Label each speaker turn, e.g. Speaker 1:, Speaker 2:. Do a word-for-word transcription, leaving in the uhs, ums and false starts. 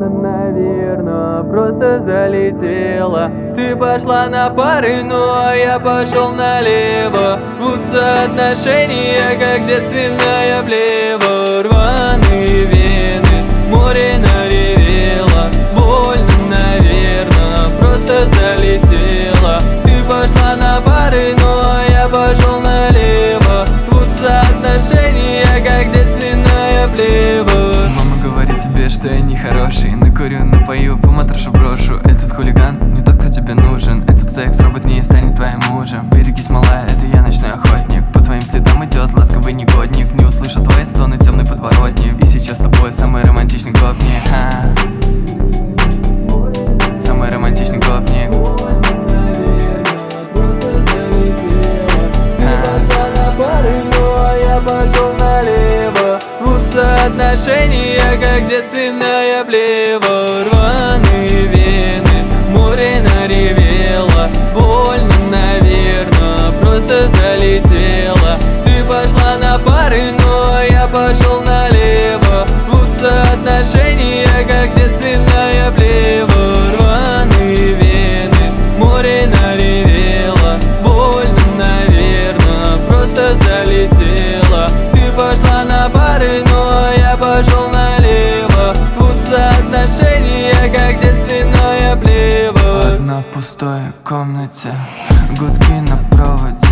Speaker 1: больно, наверно, просто залетела. Ты пошла на пары, но я пошел налево. Вот соотношение, как девственная плева. Рваные вены, море наревело. Больно, наверно, просто залетела. Ты пошла на пары, но я пошел налево. Вот соотношение, как девственная плева.
Speaker 2: Мама говорит тебе, что я нехороший. Накурю, напою, по матрашу брошу. Этот хулиган не тот, кто тебе нужен. Этот секс робот не станет твоим мужем. Берегись, малая, это я ночной охотник. По твоим следам идет ласковый негодник. Не услышу твои стоны, темный подворотник. И сейчас с тобой самый романтичный гопник. А. Самый романтичный гопник.
Speaker 1: Соотношение, как девственная плева. Рваные вены, море наревело. Больно, наверно, просто залетела. Ты пошла на пары, но я пошел налево. Вот соотношение, как девственная плева. Рваные вены, море наревело. Больно, наверно, просто залетела. Ты пошла на пары, но я пошел налево. Тут соотношение, как девственная плева.
Speaker 2: Одна в пустой комнате, гудки на проводе.